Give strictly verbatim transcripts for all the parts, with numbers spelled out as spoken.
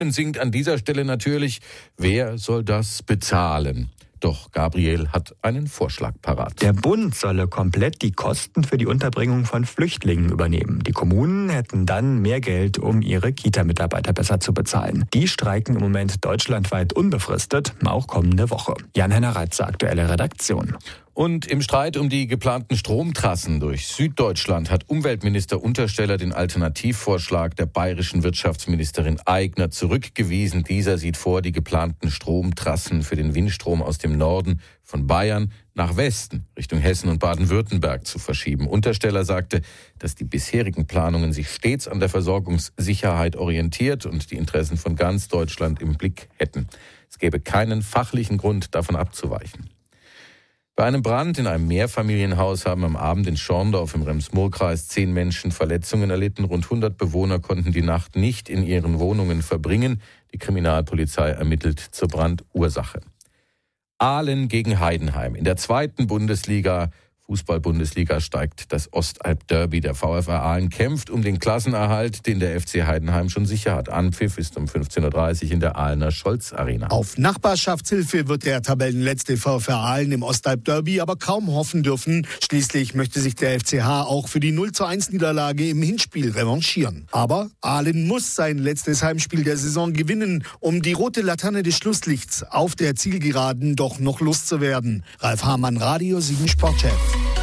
sinkt an dieser Stelle natürlich, wer soll das bezahlen? Doch Gabriel hat einen Vorschlag parat. Der Bund solle komplett die Kosten für die Unterbringung von Flüchtlingen übernehmen. Die Kommunen hätten dann mehr Geld, um ihre Kita-Mitarbeiter besser zu bezahlen. Die streiken im Moment deutschlandweit unbefristet, auch kommende Woche. Jan-Henner Reitzer, aktuelle Redaktion. Und im Streit um die geplanten Stromtrassen durch Süddeutschland hat Umweltminister Untersteller den Alternativvorschlag der bayerischen Wirtschaftsministerin Aigner zurückgewiesen. Dieser sieht vor, die geplanten Stromtrassen für den Windstrom aus dem Norden von Bayern nach Westen, Richtung Hessen und Baden-Württemberg zu verschieben. Untersteller sagte, dass die bisherigen Planungen sich stets an der Versorgungssicherheit orientiert und die Interessen von ganz Deutschland im Blick hätten. Es gäbe keinen fachlichen Grund, davon abzuweichen. Bei einem Brand in einem Mehrfamilienhaus haben am Abend in Schorndorf im Rems-Murr-Kreis zehn Menschen Verletzungen erlitten. Rund hundert Bewohner konnten die Nacht nicht in ihren Wohnungen verbringen. Die Kriminalpolizei ermittelt zur Brandursache. Ahlen gegen Heidenheim. In der zweiten Bundesliga, Fußball-Bundesliga, steigt das Ostalb-Derby. Der VfR Ahlen kämpft um den Klassenerhalt, den der F C Heidenheim schon sicher hat. Anpfiff ist um fünfzehn Uhr dreißig in der Ahlener Scholz-Arena. Auf Nachbarschaftshilfe wird der Tabellenletzte VfR Ahlen im Ostalb-Derby aber kaum hoffen dürfen. Schließlich möchte sich der F C H auch für die null zu eins Niederlage im Hinspiel revanchieren. Aber Ahlen muss sein letztes Heimspiel der Saison gewinnen, um die rote Laterne des Schlusslichts auf der Zielgeraden doch noch loszuwerden. Ralf Hamann, Radio sieben Sportchef.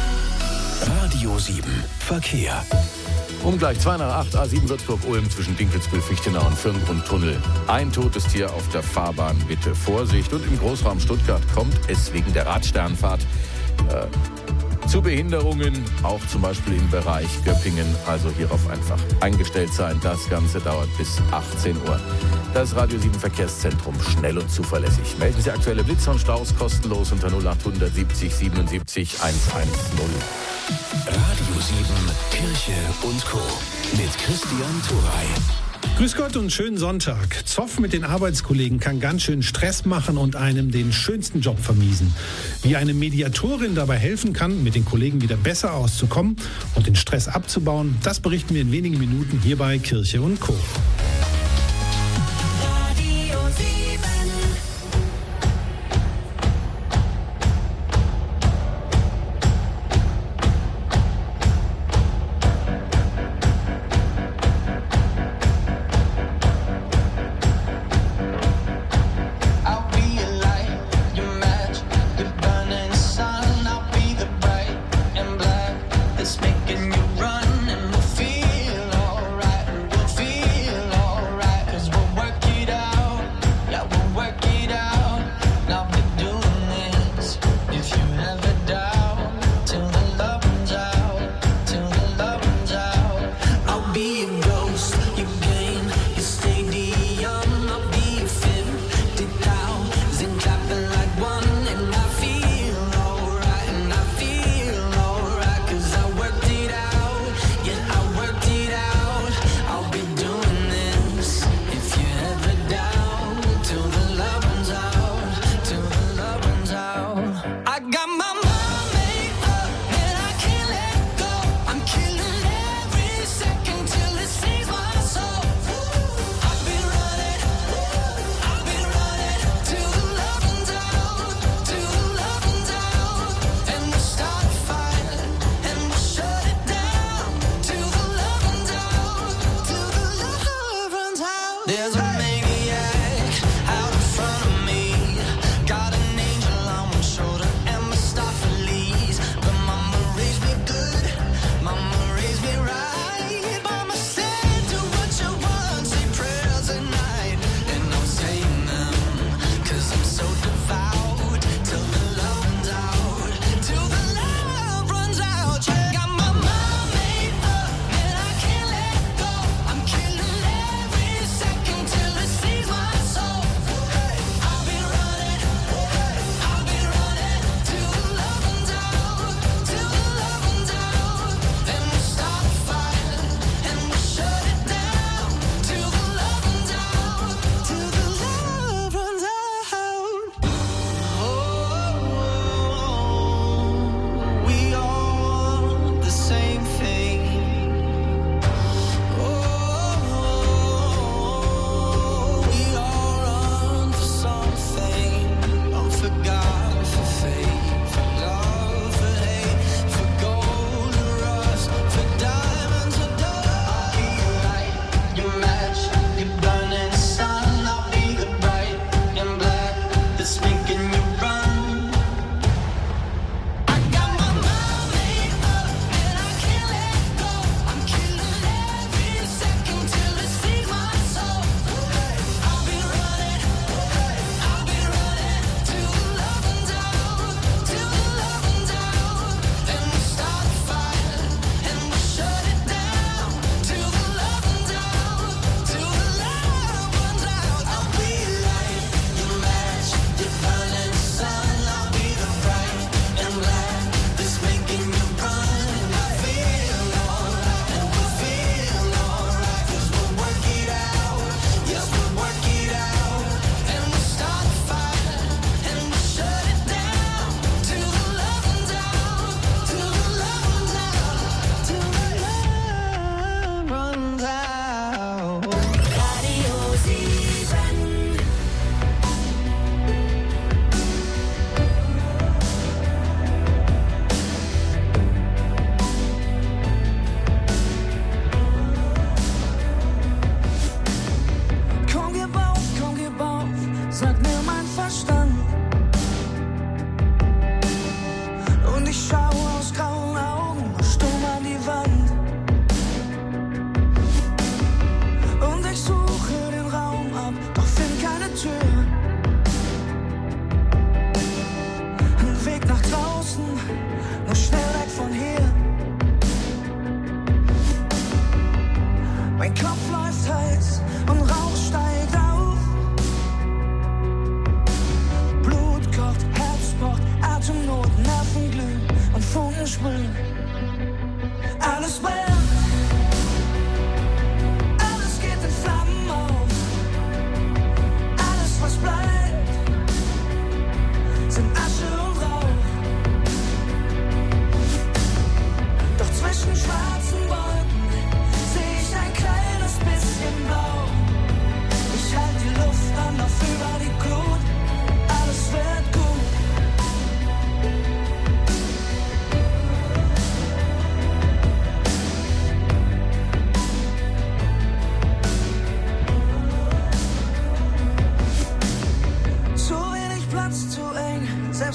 Radio sieben Verkehr. Um gleich zwei nach acht, A sieben Würzburg-Ulm zwischen Dinkelsbühl, Fichtenau und Firngrundtunnel. Ein totes Tier auf der Fahrbahn, bitte Vorsicht. Und im Großraum Stuttgart kommt es wegen der Radsternfahrt äh, zu Behinderungen, auch zum Beispiel im Bereich Göppingen. Also hierauf einfach eingestellt sein. Das Ganze dauert bis achtzehn Uhr. Das Radio sieben Verkehrszentrum, schnell und zuverlässig. Melden Sie aktuelle Blitzer und Staus kostenlos unter null acht siebzig siebenundsiebzig hundertzehn. Radio sieben Kirche und Co. mit Christian Thuray. Grüß Gott und schönen Sonntag. Zoff mit den Arbeitskollegen kann ganz schön Stress machen und einem den schönsten Job vermiesen. Wie eine Mediatorin dabei helfen kann, mit den Kollegen wieder besser auszukommen und den Stress abzubauen, das berichten wir in wenigen Minuten hier bei Kirche und Co. Sees my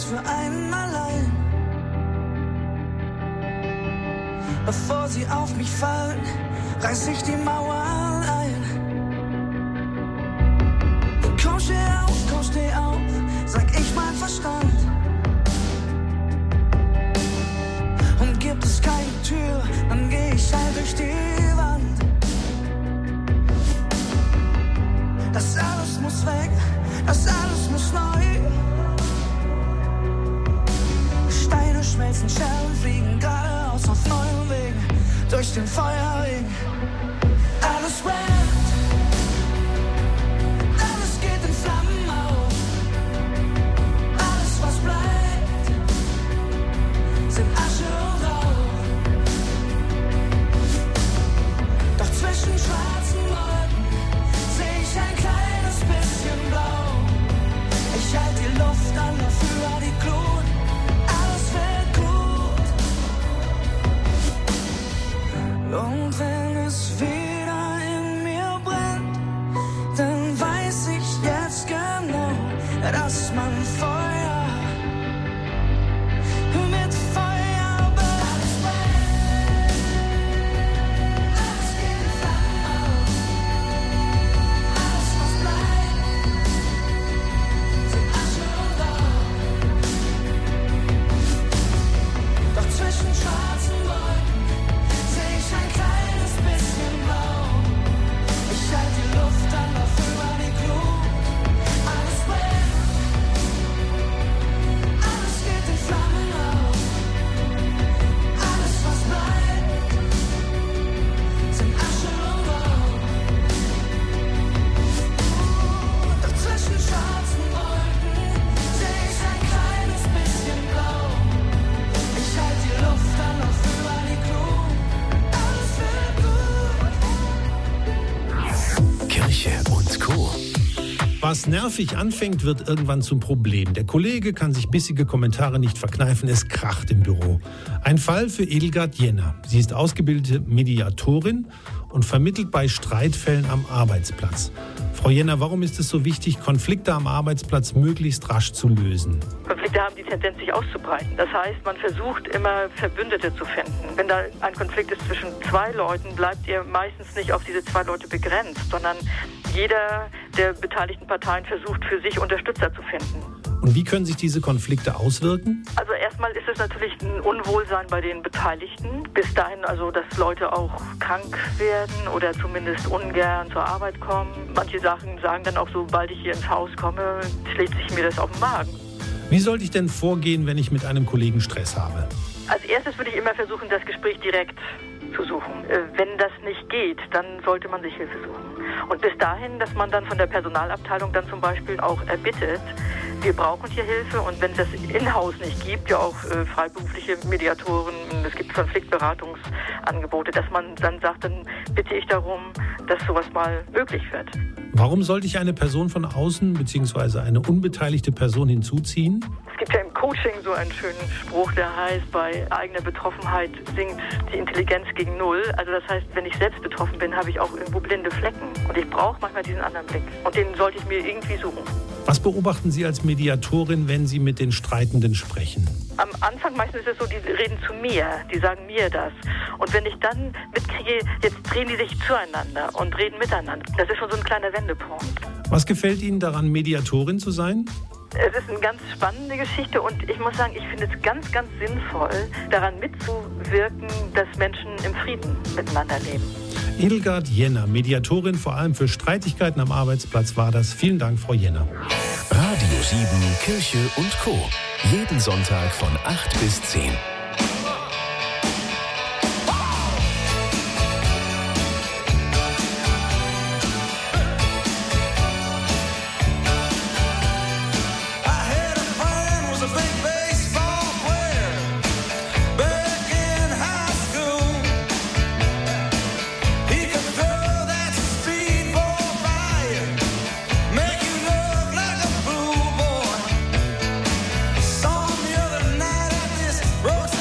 Platz für einen allein. Bevor sie auf mich fallen, reiß ich die Mauern ein. Komm, steh auf, komm, steh auf, sag ich mein Verstand. Und gibt es keine Tür, dann geh ich halt durch die Wand. Das alles muss weg, das alles muss neu. Steine schmelzen, Scherben fliegen geradeaus auf neuen Wegen, durch den Feuerring. Alles brennt, alles geht in Flammen auf. Alles, was bleibt, sind Asche und Rauch. Doch zwischen schwarzen Wolken seh ich ein kleines bisschen blau. Ich halt die Luft an, dafür die Glut. Alles wird gut. Und wenn es wieder in mir brennt, dann weiß ich jetzt genau, dass man Feuer mit Feuer alles brennt. Alles geht in Flammen auf. Alles, was bleibt, sind Asche und Rauch. Doch zwischen schwarzen Wolken seh ich ein kleines bisschen blau. Ich halt die Luft an, dafür die Glut. Alles brennt, alles geht in Flammen auf. Alles, was bleibt, sind Asche und Rauch. Doch zwischen schwarzen Wolken seh ich ein kleines bisschen blau. Ich halt die Luft an, dafür die Glut. Alles wird gut. Kirche und Co. Was nervig anfängt, wird irgendwann zum Problem. Der Kollege kann sich bissige Kommentare nicht verkneifen, es kracht im Büro. Ein Fall für Edelgard Jenner. Sie ist ausgebildete Mediatorin und vermittelt bei Streitfällen am Arbeitsplatz. Frau Jenner, warum ist es so wichtig, Konflikte am Arbeitsplatz möglichst rasch zu lösen? Konflikte haben die Tendenz, sich auszubreiten. Das heißt, man versucht immer, Verbündete zu finden. Wenn da ein Konflikt ist zwischen zwei Leuten, bleibt ihr meistens nicht auf diese zwei Leute begrenzt, sondern jeder der beteiligten Parteien versucht, für sich Unterstützer zu finden. Und wie können sich diese Konflikte auswirken? Also erstmal ist es natürlich ein Unwohlsein bei den Beteiligten. Bis dahin also, dass Leute auch krank werden oder zumindest ungern zur Arbeit kommen. Manche Sachen sagen dann auch, sobald ich hier ins Haus komme, schlägt sich mir das auf den Magen. Wie sollte ich denn vorgehen, wenn ich mit einem Kollegen Stress habe? Als erstes würde ich immer versuchen, das Gespräch direkt zu suchen. Wenn das nicht geht, dann sollte man sich Hilfe suchen. Und bis dahin, dass man dann von der Personalabteilung dann zum Beispiel auch erbittet, wir brauchen hier Hilfe, und wenn es das in-house nicht gibt, ja auch äh, freiberufliche Mediatoren, es gibt Konfliktberatungsangebote, dass man dann sagt, dann bitte ich darum, dass sowas mal möglich wird. Warum sollte ich eine Person von außen bzw. eine unbeteiligte Person hinzuziehen? Es gibt ja im Coaching so einen schönen Spruch, der heißt, bei eigener Betroffenheit sinkt die Intelligenz gegen Null. Also das heißt, wenn ich selbst betroffen bin, habe ich auch irgendwo blinde Flecken. Und ich brauche manchmal diesen anderen Blick. Und den sollte ich mir irgendwie suchen. Was beobachten Sie als Mediatorin, wenn Sie mit den Streitenden sprechen? Am Anfang meistens ist es so, die reden zu mir, die sagen mir das. Und wenn ich dann mitkriege, jetzt drehen die sich zueinander und reden miteinander. Das ist schon so ein kleiner Wendepunkt. Was gefällt Ihnen daran, Mediatorin zu sein? Es ist eine ganz spannende Geschichte, und ich muss sagen, ich finde es ganz, ganz sinnvoll, daran mitzuwirken, dass Menschen im Frieden miteinander leben. Edelgard Jenner, Mediatorin vor allem für Streitigkeiten am Arbeitsplatz war das. Vielen Dank, Frau Jenner. Radio sieben, Kirche und Co. Jeden Sonntag von acht bis zehn. Road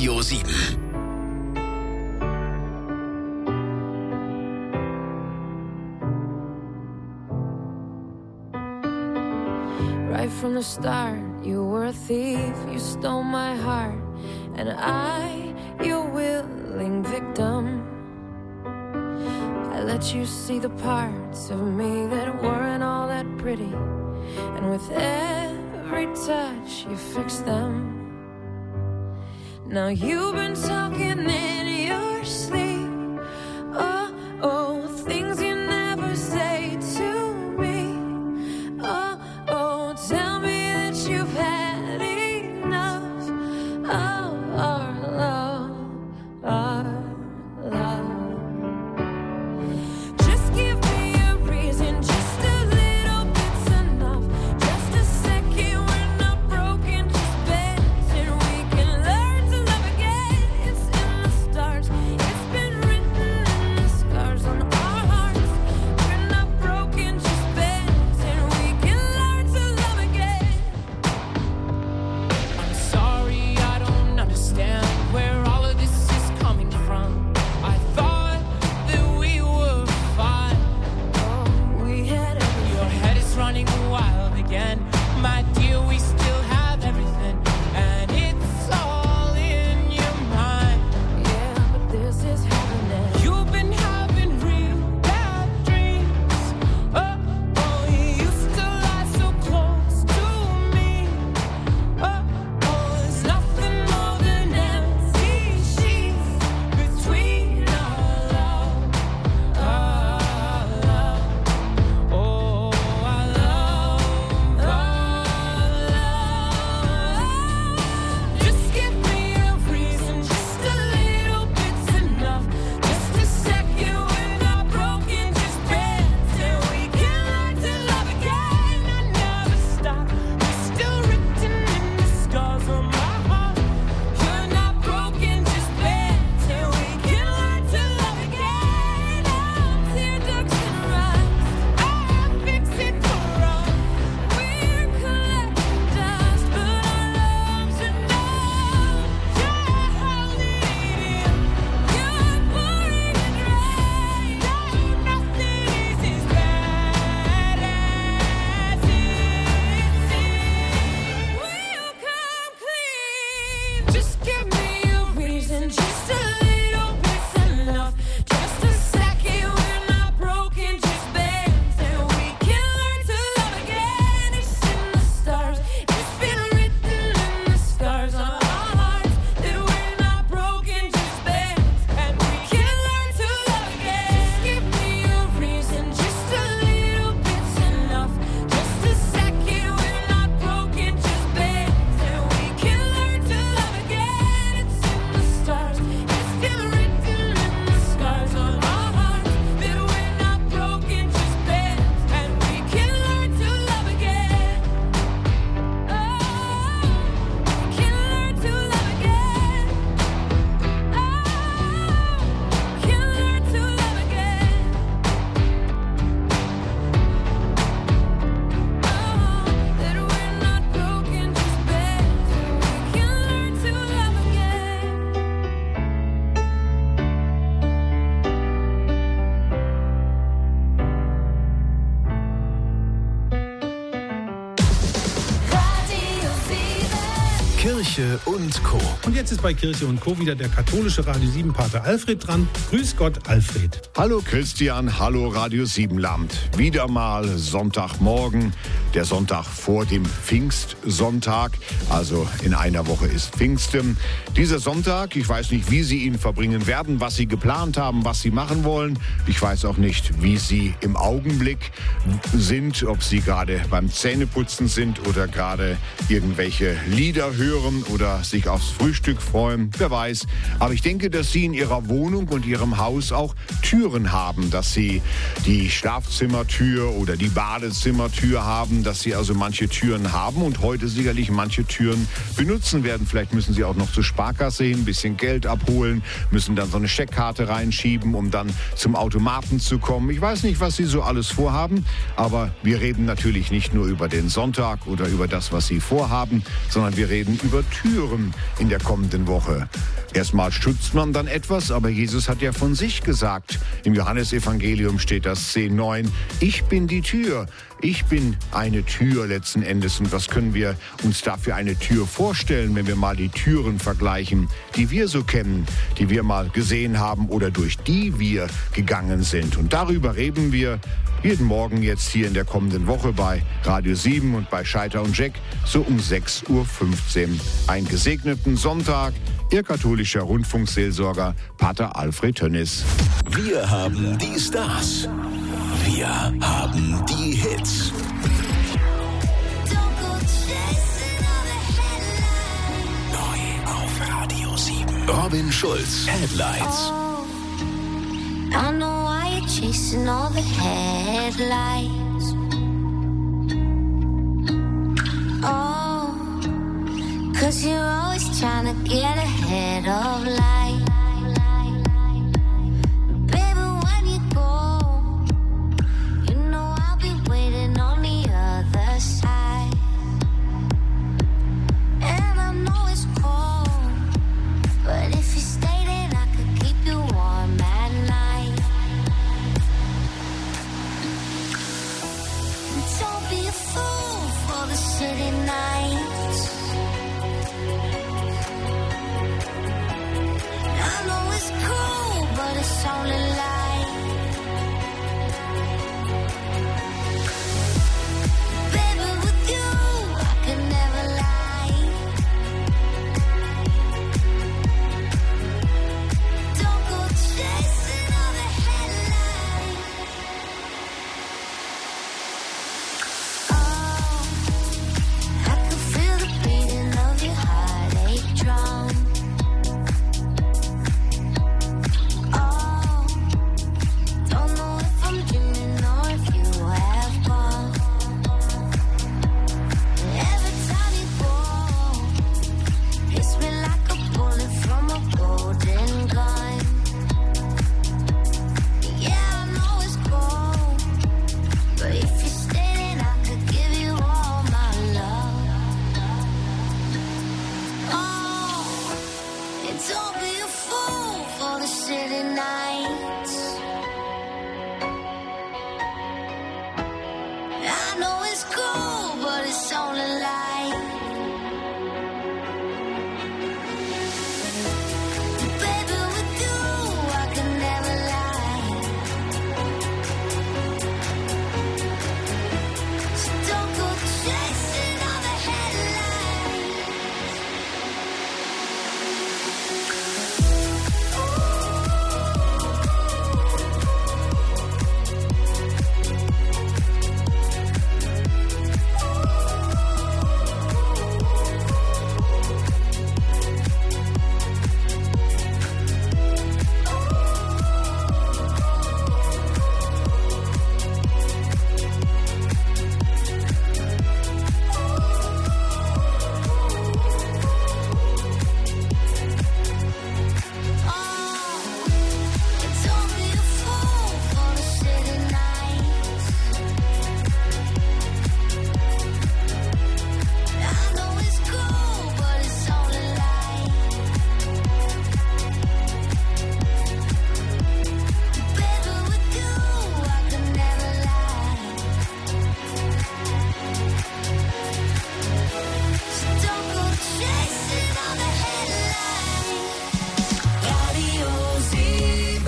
Radio sieben. Right from the start, you were a thief, you stole my heart, and I, your willing victim. I let you see the parts of me that weren't all that pretty, and with every touch, you fixed them. Now you've been talking in your sleep, oh, oh, things you never say to me, oh, oh, tell me that you've had enough of our love, our love. Just give me a reason, just a little bit's enough, just a second, we're not broken, just bend and we can learn to love again. It's in the stars, it's been written in the scars on our hearts. We're not broken, just bend and we can learn to love again. I'm sorry, I don't understand where all of this is coming from. I thought that we were fine. Oh, we had everything. Your head is running wild again. My dear, we still have everything. And it's all in your mind. Yeah, but this is happening. You've been having real bad dreams. Oh, oh, you used to lie so close to me. Oh, oh, there's nothing more than empty sheets between our love, our love. Oh, our love, our love. Just give me a reason, just a little bit's enough. Just a second, we're not broken, just bend till we can learn to love again. I never stop, we're still written in the scars on my heart. You're not broken, just bend till we can learn to love again. I'm tear ducts and rust, I fix it for us. We're collecting dust, but our loves are numb. You're holding it in, you're pouring it rain. No, nothing is as bad as it seems. We'll come clean. Just give me a reason, just a little bit's enough. Just a second, we're not broken, just bend and we can learn to love again. It's in the stars, it's been written in the scars on our hearts that we're not broken, just bend and we can learn to love again. Just give me a reason, just a little bit's enough. Just a second, we're not broken, just bend and we can learn to love again. It's in the stars, it's been written in the scars on our hearts that we're not broken, just bend and we can learn to love again. Oh, we can learn to love again. Oh, we can learn to love again. Oh, that we're not broken, just bend and we can learn to love again. Radio sieben. Kirche und Co. Und jetzt ist bei Kirche und Co. wieder der katholische Radio sieben Pater Alfred dran. Grüß Gott, Alfred. Hallo Christian, hallo Radio sieben Land. Wieder mal Sonntagmorgen, der Sonntag vor dem Pfingstsonntag. Also in einer Woche ist Pfingsten. Dieser Sonntag, ich weiß nicht, wie Sie ihn verbringen werden, was Sie geplant haben, was Sie machen wollen. Ich weiß auch nicht, wie Sie im Augenblick sind, ob Sie gerade beim Zähneputzen sind oder gerade irgendwelche Lieder hören oder sich aufs Frühstück freuen. Wer weiß. Aber ich denke, dass Sie in Ihrer Wohnung und Ihrem Haus auch Türen haben, dass Sie die Schlafzimmertür oder die Badezimmertür haben, dass Sie also manche Türen haben und heute sicherlich manche Türen benutzen werden. Vielleicht müssen Sie auch noch zur Sparkasse hin, ein bisschen Geld abholen, müssen dann so eine Scheckkarte reinschieben, um dann zum Automaten zu kommen. Ich weiß nicht, was Sie so alles vorhaben, aber wir reden natürlich nicht nur über den Sonntag oder über das, was Sie vorhaben, sondern wir reden über Türen in der kommenden Woche. Erstmal stutzt man dann etwas, aber Jesus hat ja von sich gesagt. Im Johannesevangelium steht das zehn neun. Ich bin die Tür. Ich bin eine Tür letzten Endes. Und was können wir uns da für eine Tür vorstellen, wenn wir mal die Türen vergleichen, die wir so kennen, die wir mal gesehen haben oder durch die wir gegangen sind. Und darüber reden wir jeden Morgen jetzt hier in der kommenden Woche bei Radio sieben und bei Scheiter und Jack so um sechs Uhr fünfzehn. Einen gesegneten Sonntag. Ihr katholischer Rundfunkseelsorger Pater Alfred Tönnis. Wir haben die Stars. Wir haben die Hits. Neu auf Radio sieben. Robin Schulz, Headlights. Oh, I know why you're chasing all the headlights. Oh, 'cause you're always trying to get ahead of life. Baby, when you go, you know I'll be waiting on the other side. And I know it's cold, but if you stay then I could keep you warm at night. Don't be a fool for the city nights. I know it's cool, but it's only light. Baby, with you, I can never lie. Don't go chasing all the headlights. Oh, I can feel the beating of your heartache drum. Oh, don't know if I'm dreaming or if you have gone. Every time you go, hits me like a bullet from a golden gun. Yeah, I know it's cold, but if you stay then I could give you all my love. Oh, and don't be a fool for the city nights. I know it's cool, but it's only light. Baby, with you, I can never lie. So don't go chasing all the headlights. Don't be a fool for the city nights. I know it's cool, but it's only light. Baby, with you, I can never lie. So don't go chasing all the headlights. Radio sieben.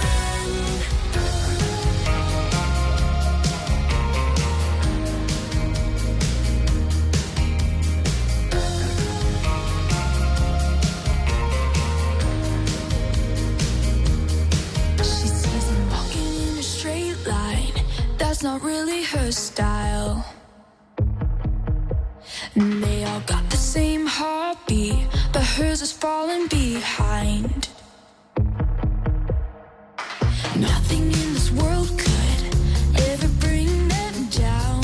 She sees him walking in a straight line. That's not really her style. And they all got the same heartbeat, but hers is falling behind. Nothing in this world could ever bring them down.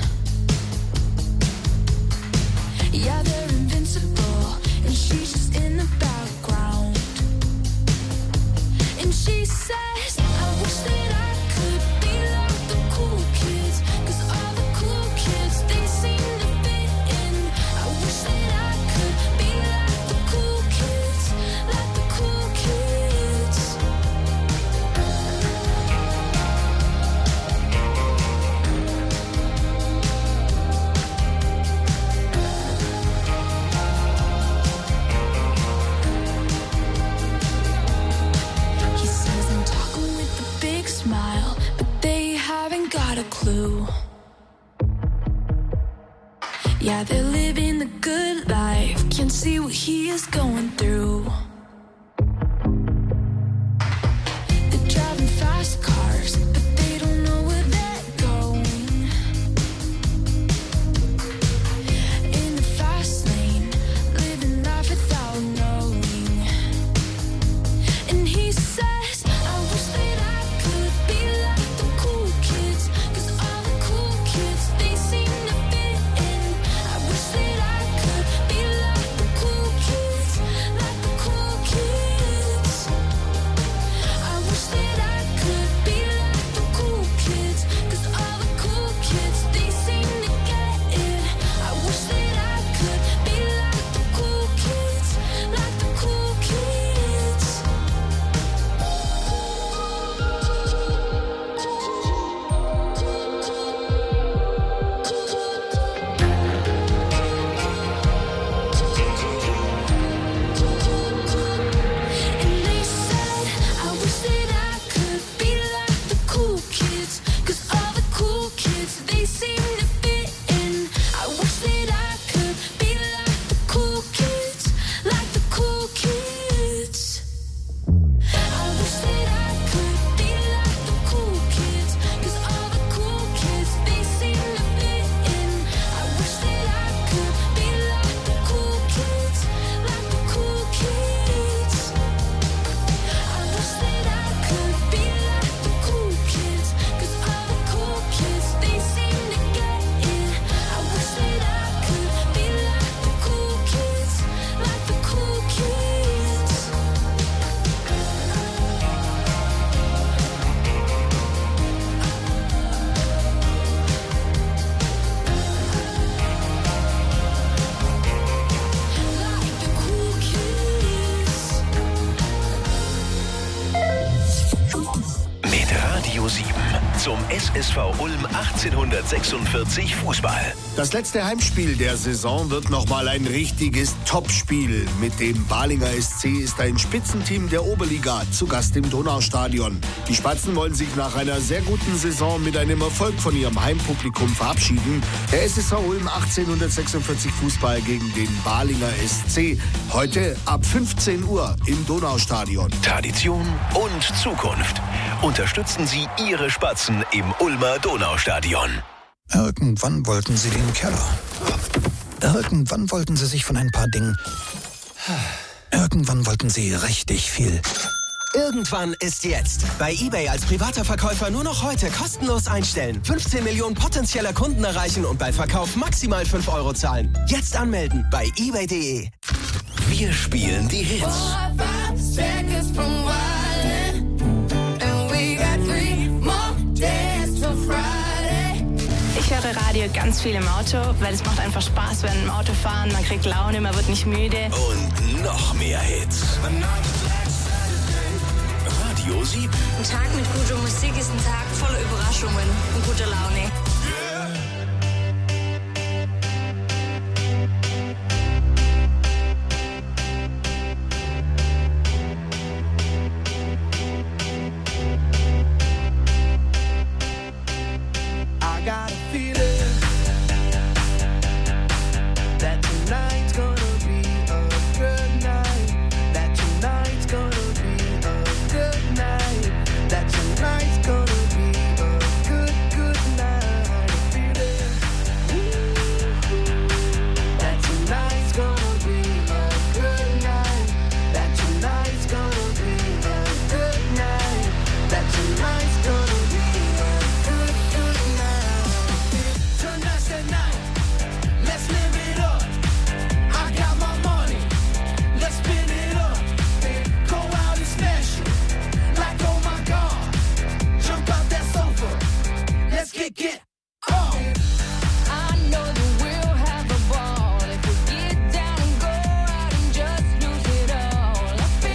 Yeah, they're invincible, and she's just in the background. And she says, I wish that I could be like the cool kids, 'cause all the cool kids, they seem to fit in. I wish that I could be like Yeah, they're living the good life. Can't see what he is going through. They're driving fast cars, but they don't know where they're going. In the fast lane, living life without knowing. And he says, I wish that I could be like the cool kids, 'cause all the cool kids, they seem to fit in. I wish that I could be like the cool kids, like the cool kids. I wish that I could be like the cool kids, 'cause all the cool kids, they seem to get it. I wish that I could be like the cool kids, like the cool kids. And they said, I wish that I could be like the cool kids, 'cause all the cool kids, they seem to fit in. I wish that I could be like the cool kids, like the cool kids. I wish that I could be like the cool kids, 'cause all the cool kids, they seem to fit in. I wish that I could be like the cool kids, like the cool kids. I wish that I could be like the cool kids, 'cause all the cool kids, they seem to get it. I wish that I could be like the cool kids, like the cool kids. Like the cool kids. Mit Radio sieben zum S S V Ulm achtzehnhundertsechsundvierzig Fußball. Das letzte Heimspiel der Saison wird nochmal ein richtiges Topspiel. Mit dem Balinger S C ist ein Spitzenteam der Oberliga zu Gast im Donaustadion. Die Spatzen wollen sich nach einer sehr guten Saison mit einem Erfolg von ihrem Heimpublikum verabschieden. Der S S V Ulm achtzehnhundertsechsundvierzig Fußball gegen den Balinger S C. Heute ab fünfzehn Uhr im Donaustadion. Tradition und Zukunft. Unterstützen Sie Ihre Spatzen im Ulmer Donaustadion. Irgendwann wollten sie den Keller. Irgendwann wollten sie sich von ein paar Dingen... Irgendwann wollten sie richtig viel. Irgendwann ist jetzt. Bei eBay als privater Verkäufer nur noch heute kostenlos einstellen. fünfzehn Millionen potenzieller Kunden erreichen und bei Verkauf maximal fünf Euro zahlen. Jetzt anmelden bei ebay punkt de. Wir spielen die Hits. Ich höre Radio ganz viel im Auto, weil es macht einfach Spaß, wenn im Auto fahren. Man kriegt Laune, man wird nicht müde. Und noch mehr Hits. Radio sieben. Ein Tag mit guter Musik ist ein Tag voller Überraschungen und guter Laune.